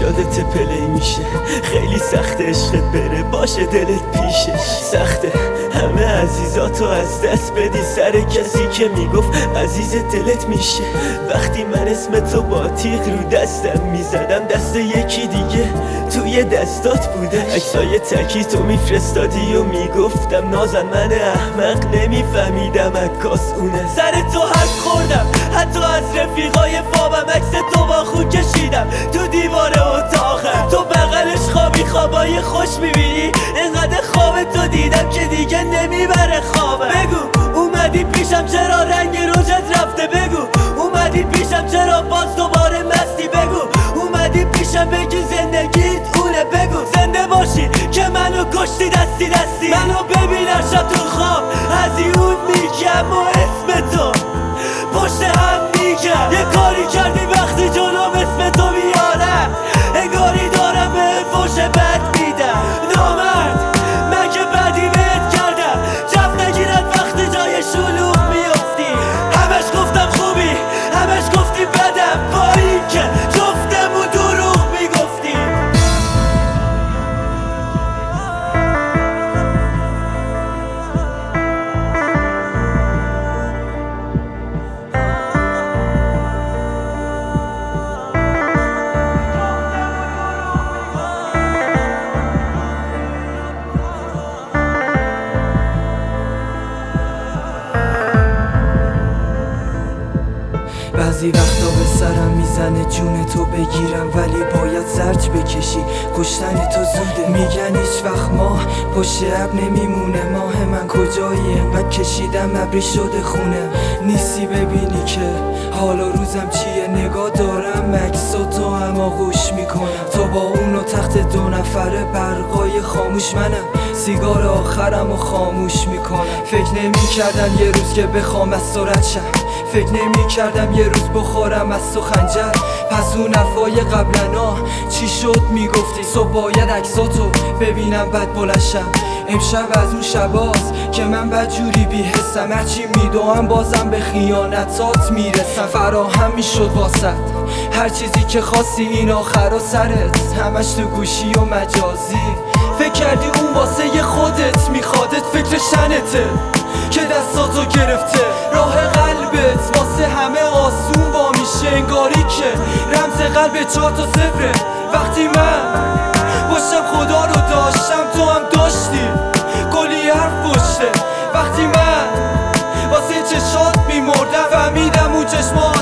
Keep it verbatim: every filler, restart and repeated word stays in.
یادت پلی میشه خیلی سخت عشقت بره باشه دلت پیشه سخته همه عزیزاتو از دست بدی سر کسی که میگفت عزیز دلت میشه وقتی من اسم تو با تیغ رو دستم میزدم دست یکی دیگه توی دستات بوده عکسای تکی تو میفرستادی و میگفتم نازن من احمق نمیفهمیدم عکاس اونه سر تو حرف خوردم حتی از رفیقای فابم عکس تو با خو کشیدم تو دیوار اتاقم تو بغلش خوابی خوابای خوش میبینی انقدر خواب تو دیدم که دیگه نمیبره خوابم بگو اومدی پیشم چرا رنگ روزت رفته بگو اومدی پیشم چرا باز دوباره مستی بگو اومدی پیشم بگی زندگیت اونه بگو زنده باشی که منو کشتی دستی دستی منو ببینم شب تو خواب از اون میگم و اسم تو پشت هم میگم یه کاری کردی وقتی جلوم اسم تو بیارم انگاری دارم به فوش بد میدم نامرد من که بدی بهت کردم جف نگیرد وقتی جای شلوغ میافتی همش گفتم خوبی همش گفتی بدم با این که جفتمون دروغ میگفتی بعضی وقتا به سرم میزنه جون تو بگیرم ولی باید زرج بکشی کشتن تو زوده میگن هیچ وقت ماه پشت اب نمیمونه ماه من کجایی انقدر کشیدم ابری شده خونه نیستی ببینی که حالا روزم چیه نگاه دارم عکسا تو هم آغوش میکنم تو با اونو تخت دو نفره برقای خاموش منم سیگار آخرم و خاموش میکنم فکر نمی کردم یه روز که بخوام از سرعت شم فکر نمی کردم یه روز بخورم از تو خنجر پس اون حرفای قبلنا چی شد میگفتی صبح باید عکساتو ببینم بعد بلشم امشب از اون شباست که من بدجوری بیحسم هرچی میدوام بازم به خیانتات میرسم فراهم میشد واسط هر چیزی که خواستی این آخر و سرت همش تو گوشی و مجازی فکر کردی اون واسه خودت میخوادت فکر شنته که دستاتو گرفته راه قلبت واسه همه آسون با میشه انگاری که رمز قلب چهار تا صفره وقتی من باشم خدا رو داشتم تو هم داشتی کلی حرف پشته وقتی من واسه چشات میمردم فهمیدم اون چشمات